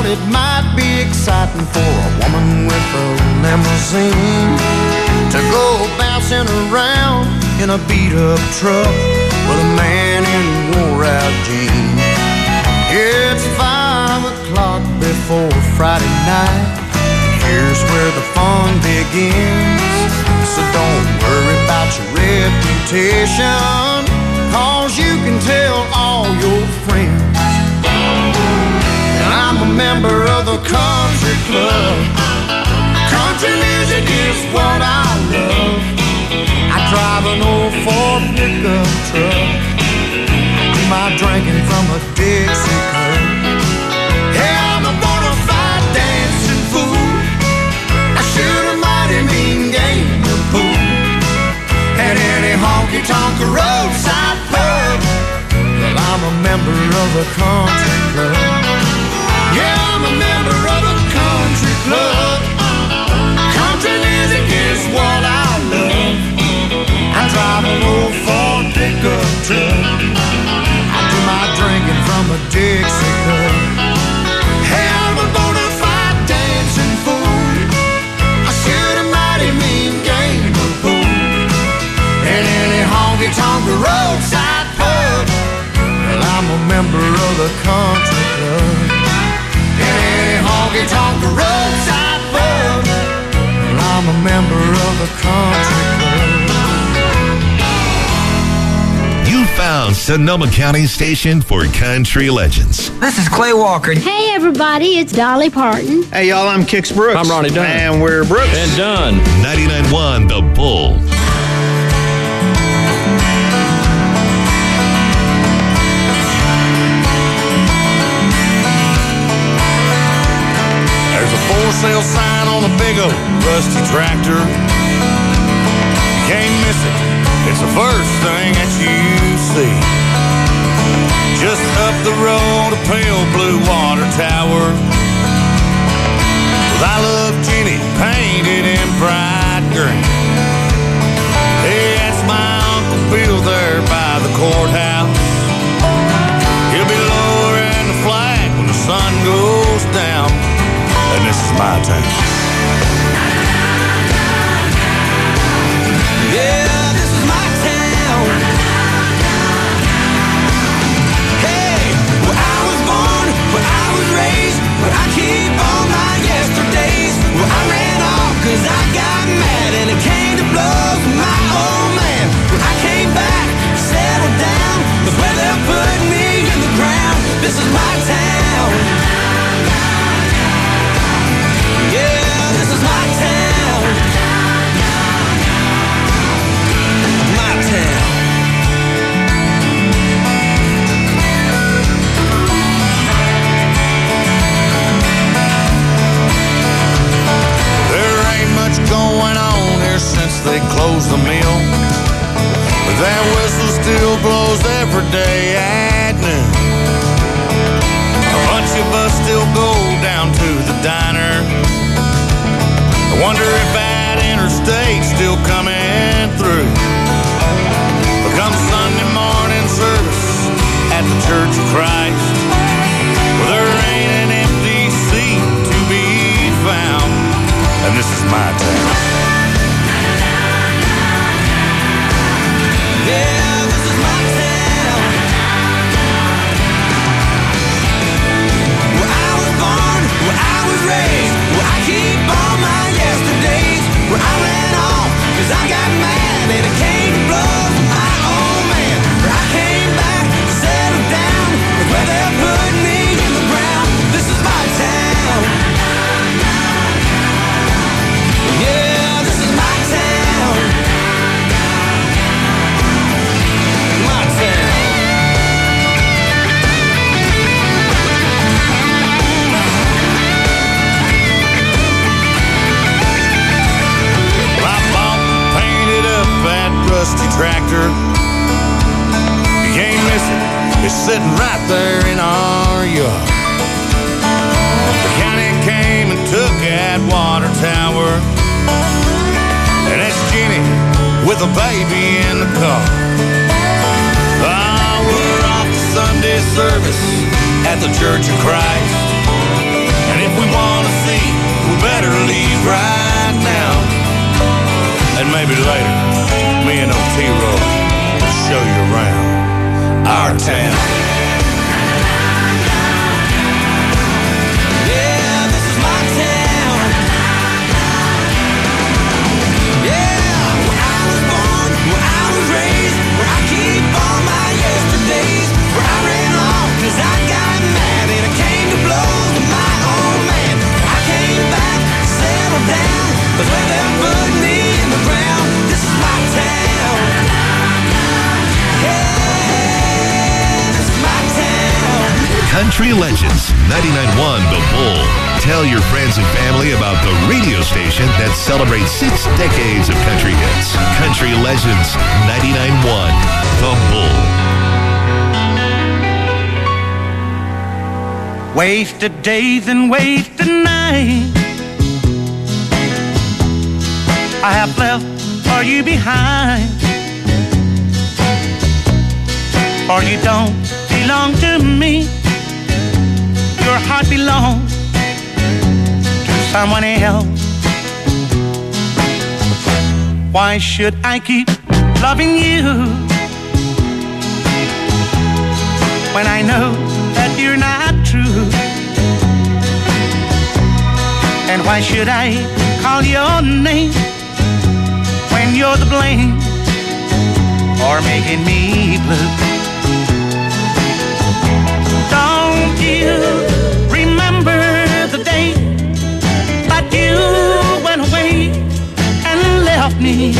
it might be exciting for a woman with a limousine to go bouncing around in a beat-up truck with a man in wore-out jeans. It's 5 o'clock before Friday night. Here's where the fun begins. So don't worry about your reputation, 'cause you can tell all your friends. And I'm a member of the country club. Country music is what I love. I drive an old Ford pickup truck. Do my drinking from a Dixie cup. Yeah, I'm a bona fide dancing fool. I shoot a mighty mean game of pool at any honky-tonk roadside pub. Well, I'm a member of a country club. Yeah, I'm a member of a country club. Country music is what I love. I drive an old Ford pickup truck. I do my drinking from a Dixie cup. Hey, I'm a bona fide dancing fool. I shoot a mighty mean game of pool at any honky-tonk roadside pub. Well, I'm a member of the country club. At any honky-tonk roadside pub. Well, I'm a member of the country club. You found Sonoma County's station for country legends. This is Clay Walker. Hey, everybody, it's Dolly Parton. Hey, y'all, I'm Kix Brooks. I'm Ronnie Dunn. And we're Brooks. And Dunn. 99.1 The Bull. There's a for sale sign on a big old rusty tractor. You can't miss it. It's the first thing that you see. Just up the road, a pale blue water tower with I Love Jenny painted in bright green. Hey, that's my Uncle Bill there by the courthouse. He'll be lowering the flag when the sun goes down. And this is my town. Yeah, this is my town. Hey, where I was born, where I was raised, where I keep all my yesterdays. Where I ran off 'cause I got mad and it came to blows with my old man. When I came back, settled down, that's where they'll put me in the ground. This is my town. Yeah, this is my town. My town. There ain't much going on here since they closed the mill, but that whistle still blows every day at noon. A bunch of us still go down to the diner. I wonder if that interstate's still coming through. But come Sunday morning service at the Church of Christ, well, there ain't an empty seat to be found. And this is my town. Yeah, this is my town. Where I was born, where I was raised, where I keep all my yesterdays. Where I ran off 'cause I got mad and it came to blows with my old man. Where I came back, settled down, where they'll put me in the ground. This is my town. Yeah, this is my town. My town. I bought and painted up that rusty tractor. You can't miss it. It's sitting right there in our yard. The county came and took that water tower, and that's Jenny with a baby in the car. Oh, we're off to Sunday service at the Church of Christ. leave right now. And maybe later, me and Otero will show you around our town. Country Legends 99.1 The Bull. Tell your friends and family about the radio station that celebrates 6 decades of country hits. Country Legends 99.1 The Bull. Wasted days and wasted nights I have left for you behind. For you don't belong to me. Your heart belongs to someone else. Why should I keep loving you when I know that you're not true? And why should I call your name when you're the blame for making me blue? Don't you remember the day that you went away and left me?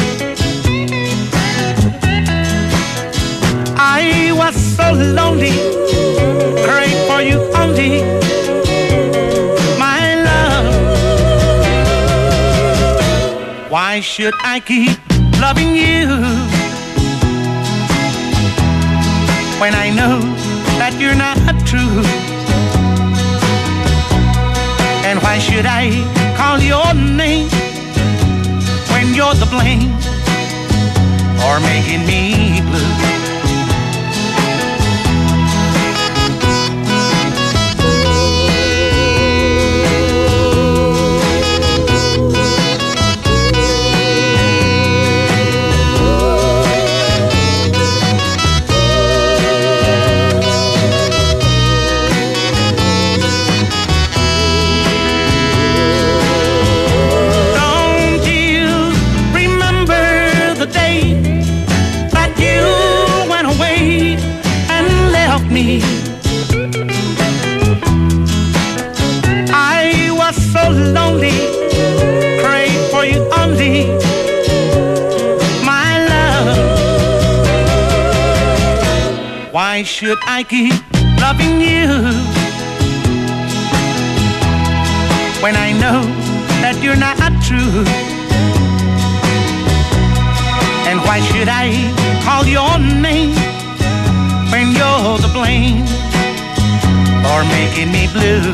I was so lonely, prayed for you only, my love. Why should I keep loving you when I know that you're not true? And why should I call your name when you're the blame for making me blue? I was so lonely, prayed for you only, my love. Why should I keep loving you when I know that you're not true? And why should I call your name when you're the blame for making me blue?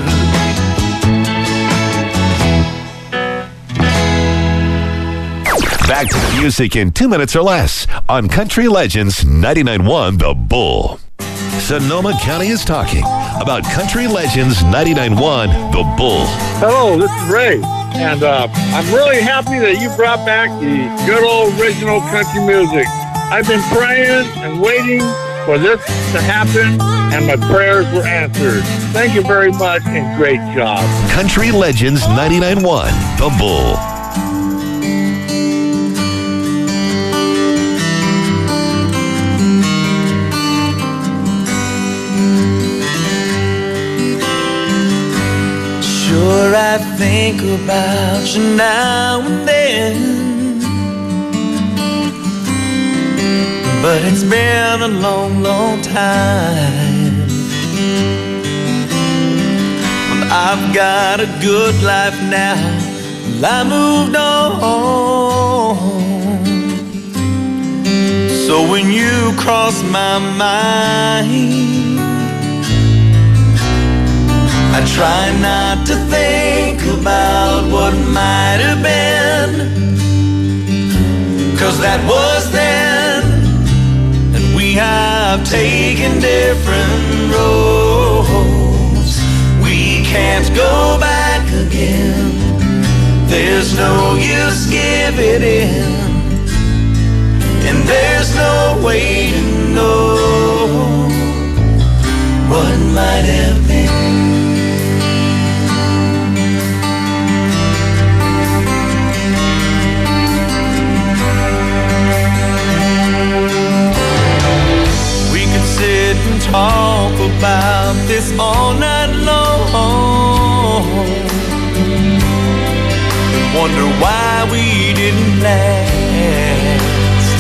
Back to the music in 2 minutes or less on Country Legends 99.1 The Bull. Sonoma County is talking about Country Legends 99.1 The Bull. Hello, this is Ray, and I'm really happy that you brought back the good old original country music. I've been praying and waiting for this to happen, and my prayers were answered. Thank you very much, and great job. Country Legends 99.1 The Bull. Sure, I think about you now and then, but it's been a long, long time. Well, I've got a good life now, well, I moved on. So when you cross my mind, I try not to think about what might have been, 'cause that was then, and we have taken different roads. We can't go back again. there's no use giving in, and there's no way to know what might have been. We could sit and talk about this all night long, wonder why we didn't last.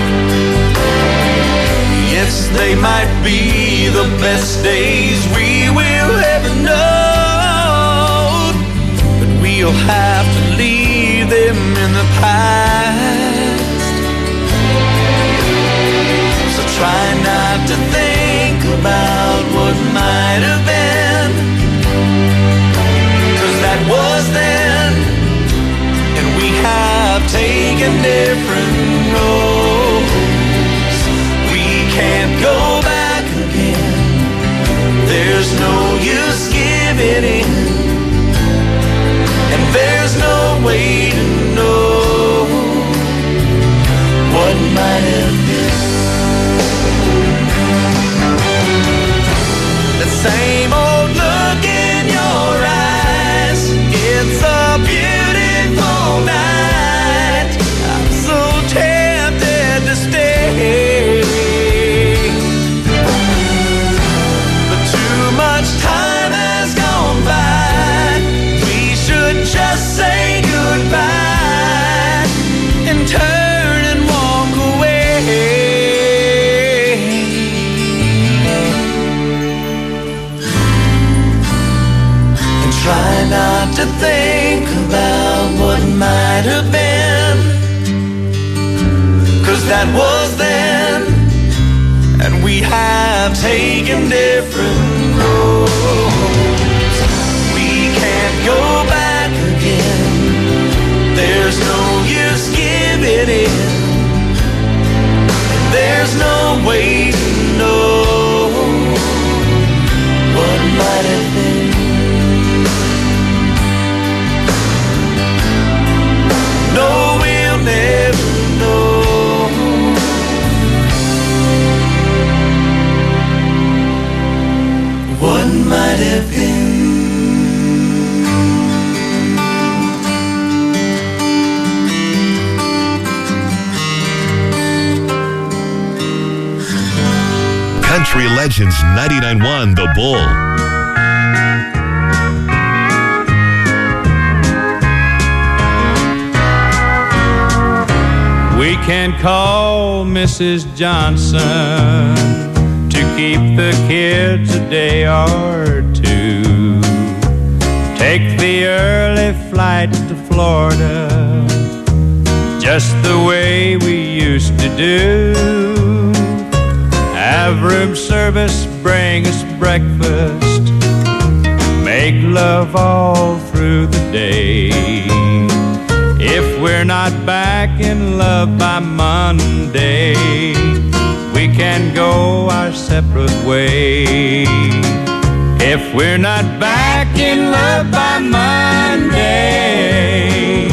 Yes, they might be the best days we will ever know, but we'll have to leave them in the past. So try not to think about what might have been, 'cause that was then, and we have taken different roads. We can't go back again, there's no use giving in, and there's no way to know what might have been. The same old look in your eyes, it's a beautiful night, I'm so tempted to stay, but too much time has gone by, we should just say goodbye and turn and walk away. And try not to think about what might have been, 'cause that was then, and we have taken different roads. We can't go back again, there's no use giving in, and there's no way to know what might have been. No, we'll never know what might have been. Country Legends 99.1 The Bull. We can call Mrs. Johnson to keep the kids a day or two. Take the early flight to Florida, just the way we used to do. Have room service, bring us breakfast, make love all through the day. If we're not back in love by Monday, we can go our separate ways. If we're not back in love by Monday,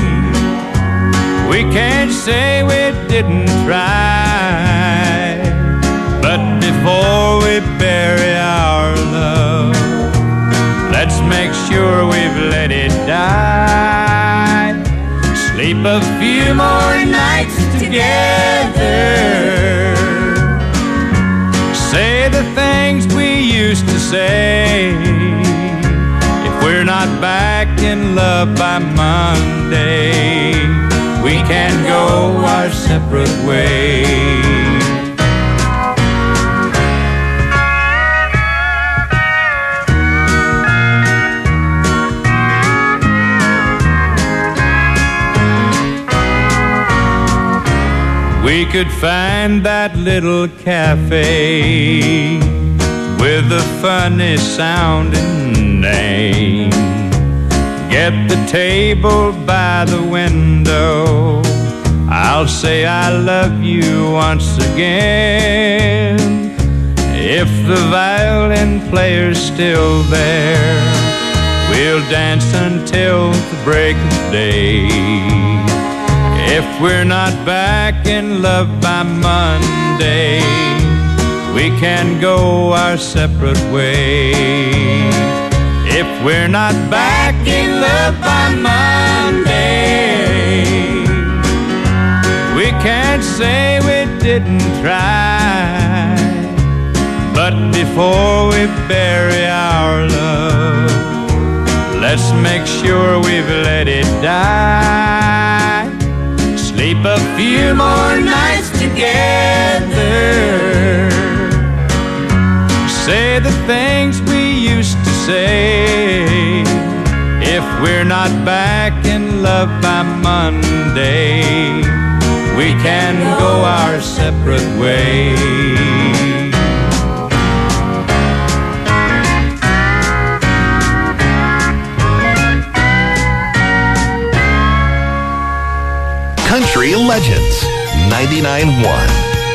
we can't say we didn't try. But before we bury our love, let's make sure we've let it die. Sleep a few more nights together, say the things we used to say. If we're not back in love by Monday, we can go our separate ways. We could find that little cafe with a funny sounding name. Get the table by the window, I'll say I love you once again. If the violin player's still there, we'll dance until the break of day. If we're not back in love by Monday, we can go our separate ways. If we're not back in love by Monday, we can't say we didn't try. But before we bury our love, let's make sure we've let it die. Sleep a few more nights together, say the things we used to say. If we're not back in love by Monday, we can go our separate ways. Country Legends 99.1.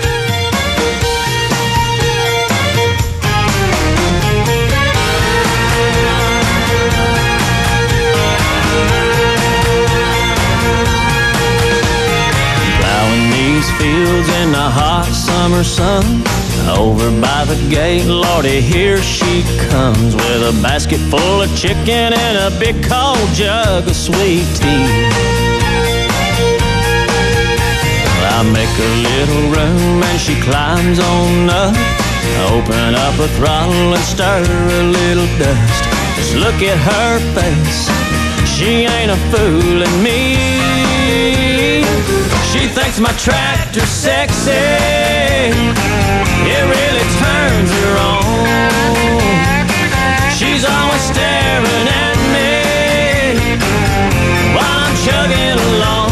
Fields in the hot summer sun, over by the gate, Lordy, here she comes with a basket full of chicken and a big cold jug of sweet tea. I make a little room and she climbs on up, open up a throttle and stir a little dust. Just look at her face, she ain't a fooling me. She thinks my tractor's sexy, it really turns her on. She's always staring at me while I'm chugging along.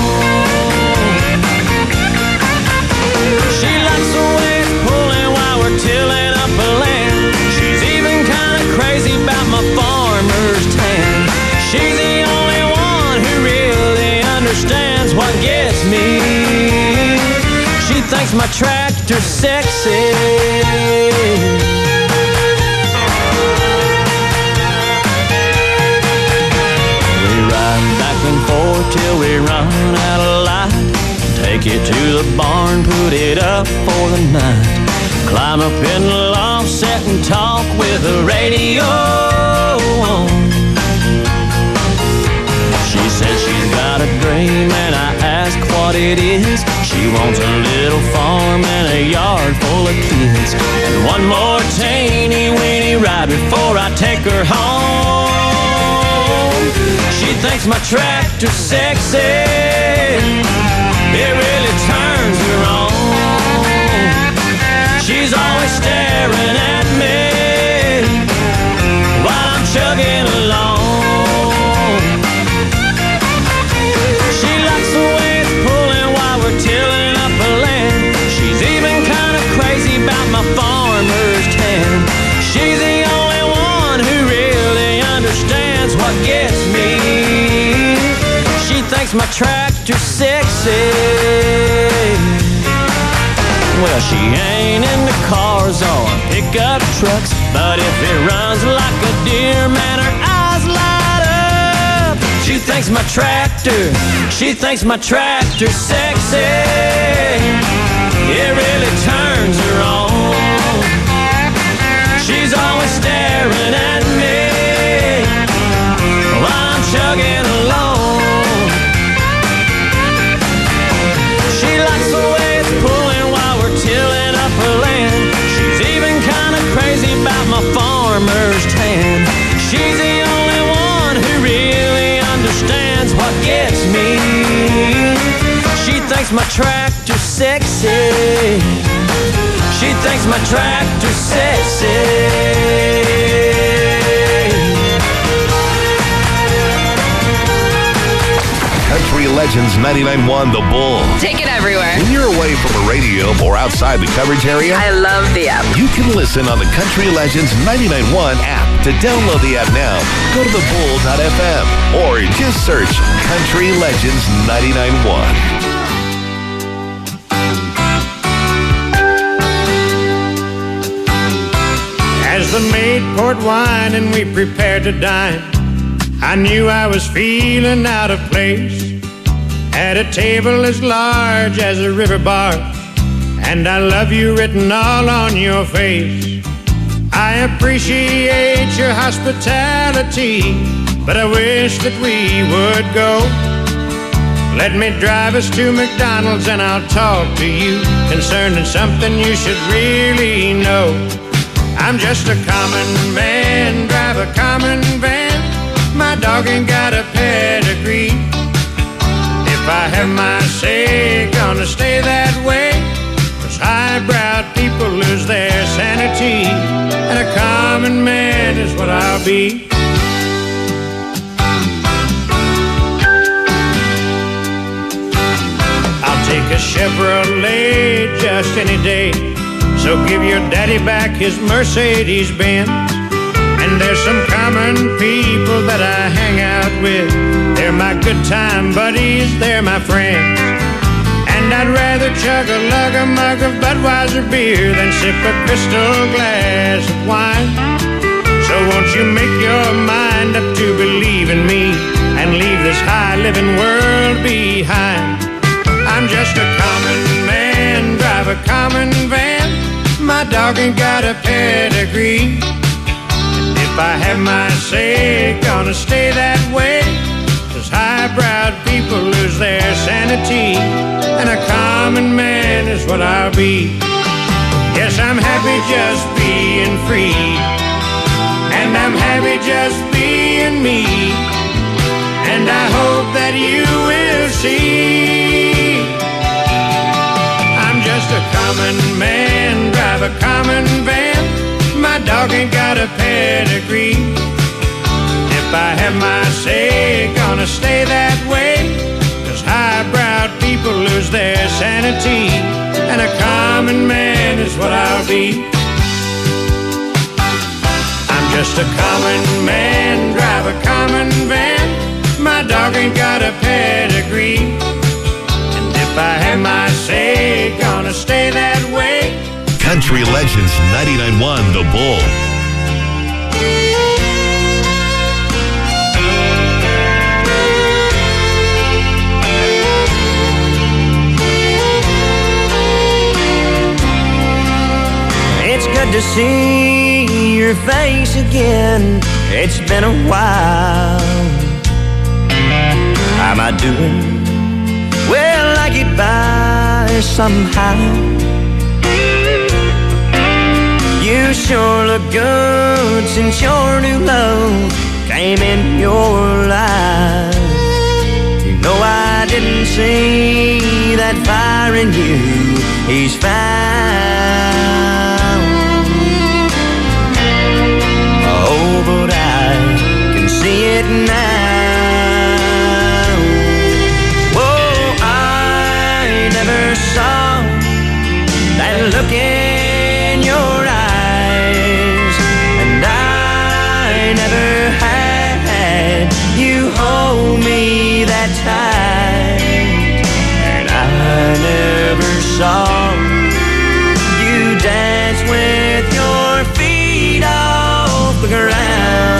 She likes the way it's pulling while we're tilling up a land. She's even kind of crazy about my farmer's tan. She's the only one who really understands what gets me. She thinks my tractor's sexy. We ride back and forth till we run out of light. Take it to the barn, put it up for the night. Climb up in the loft, sit and talk with the radio on. She says she's got a dream and I ask what it is. She wants a little farm and a yard full of kids, and one more teeny weeny ride before I take her home. She thinks my tractor's sexy, it really turns her on. She's always staring at me while I'm chugging along. She likes the way it's pulling while we're tilling up a land. She's even kind of crazy about my farmer's tan. She's the only one who really understands what gets me. She thinks my tractor's sexy. Well, she ain't into cars or pickup trucks, but if it runs like a deer, man, her eyes light up. She thinks my tractor's sexy, it really turns her on. She's always staring at me while I'm chugging along. She likes the way it's pulling while we're tilling up her land. She's even kind of crazy about my farmer's tan. She's the only one who really understands what gets me. She thinks my tractor's sexy. She thinks my tractor's sexy. Country Legends 99.1 The Bull. Take it everywhere. When you're away from a radio or outside the coverage area, I love the app. you can listen on the Country Legends 99.1 app. To download the app now, go to thebull.fm or just search Country Legends 99.1. As the maid poured wine and we prepared to dine, I knew I was feeling out of place at a table as large as a river barge, and I love you written all on your face. I appreciate your hospitality, but I wish that we would go. Let me drive us to McDonald's and I'll talk to you concerning something you should really know. I'm just a common man, drive a common van. My dog ain't got a pedigree. If I have my say, gonna stay that way. 'Cause highbrow people lose their sanity, and a common man is what I'll be. I'll take a Chevrolet just any day, so give your daddy back his Mercedes-Benz. And there's some common people that I hang out with. They're my good time buddies, they're my friends. And I'd rather chug a lug, a mug of Budweiser beer than sip a crystal glass of wine. So won't you make your mind up to believe in me and leave this high-living world behind. I'm just a common man, drive a common van. My dog ain't got a pedigree. If I have my say, gonna stay that way. 'Cause highbrowed people lose their sanity, and a common man is what I'll be. Yes, I'm happy just being free, and I'm happy just being me. And I hope that you will see I'm just a common man, drive a common van. My dog ain't got a pedigree. If I have my say, gonna stay that way. 'Cause highbrowed people lose their sanity, and a common man is what I'll be. I'm just a common man, drive a common van. My dog ain't got a pedigree. And if I have my say, gonna stay that way. Country Legends 99.1 The Bull. It's good to see your face again. It's been a while. How am I doing? Well, I get by somehow. You sure look good since your new love came in your life. You know I didn't see that fire in you he's found. Oh, but I can see it now. Whoa, I never saw that look in your eyes, and I never had you hold me that tight, and I never saw you dance with your feet off the ground.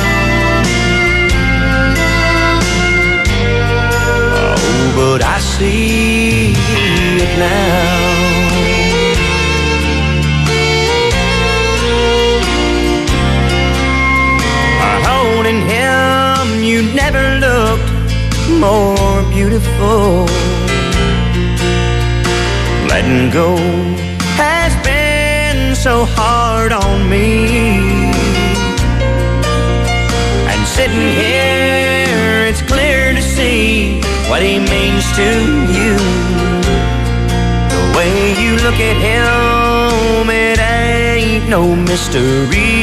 Oh, but I see it now. Holding him, you never looked more beautiful. Letting go has been so hard on me, and sitting here it's clear to see what he means to you. The way you look at him, it ain't no mystery.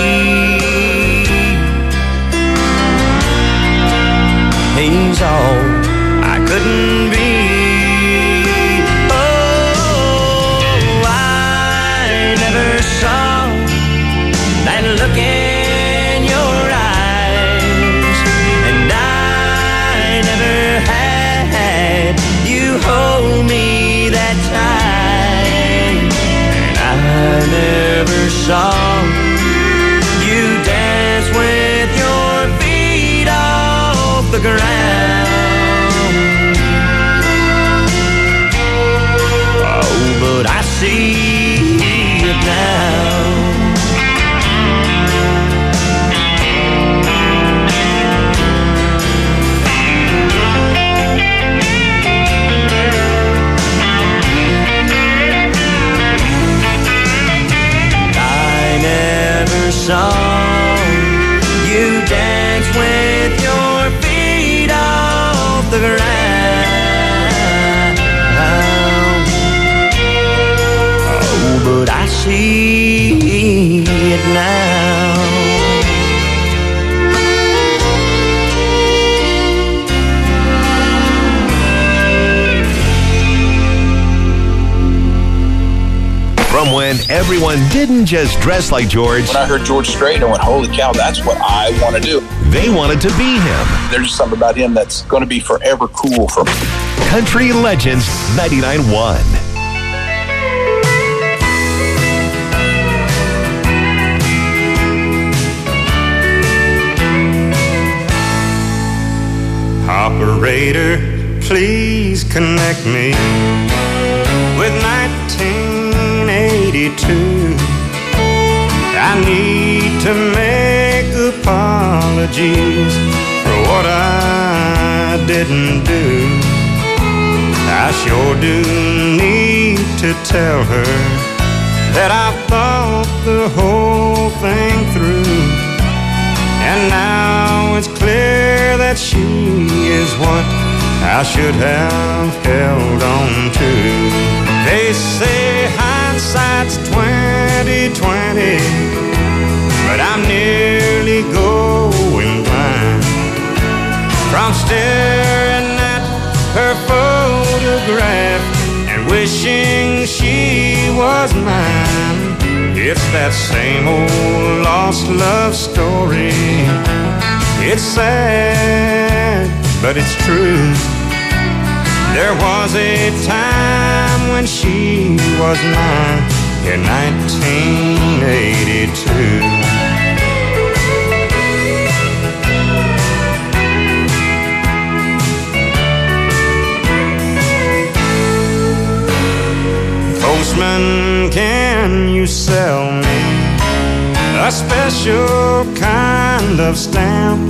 He's all I couldn't be. Oh, I never saw that look in your eyes, and I never had you hold me that tight, and I never saw you dance with your feet on ground. Oh, but I see it now. Saw you dance with your feet off the ground. Oh, but I see it now. From when everyone didn't just dress like George. When I heard George Strait, I went, holy cow, that's what I want to do. They wanted to be him. There's just something about him that's going to be forever cool for me. Country Legends 99.1. Operator, please connect me with 1982. I need to make apologies for what I didn't do. I sure do need to tell her that I've thought the whole thing through. And now it's clear that she is what I should have held on to. They say hindsight's 20/20, but I'm nearly going blind from staring at her photograph and wishing she was mine. It's that same old lost love story. It's sad, but it's true. There was a time when she was mine in 1982. Postman, can you sell me a special kind of stamp?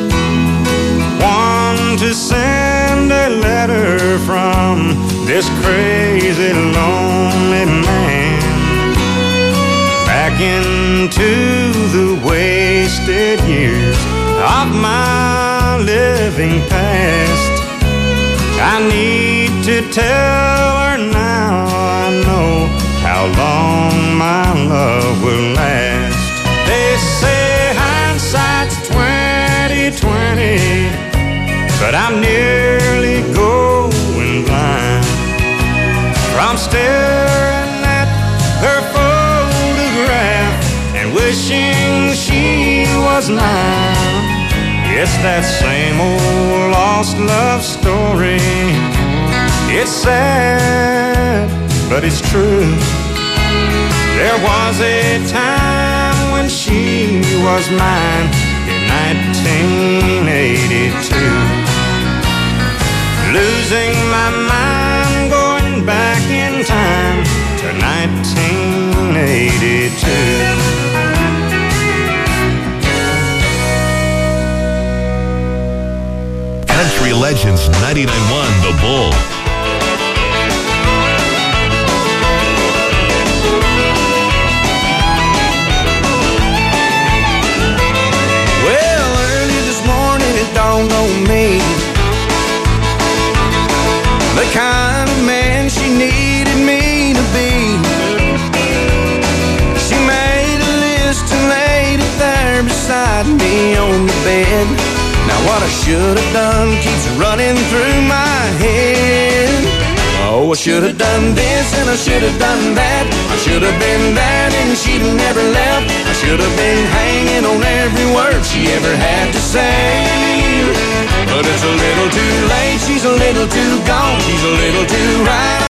One to send a letter from this crazy lonely man back into the wasted years of my living past. I need to tell her now I know how long my love will last. They say hindsight's 20/20, but I'm nearly going blind from staring at her photograph and wishing she was mine. It's that same old lost love story. It's sad, but it's true. There was a time when she was mine in 1982. Losing my mind, going back in time to 1982. Country Legends 99.1 The Bull. Well, early this morning it dawned on me the kind of man she needed me to be. She made a list and laid it there beside me on the bed. Now what I should have done keeps running through my head. Oh, I should have done this and I should have done that. I should have been there and she'd never left. I should have been hanging on every word she ever had to say. But it's a little too late, she's a little too gone, she's a little too right.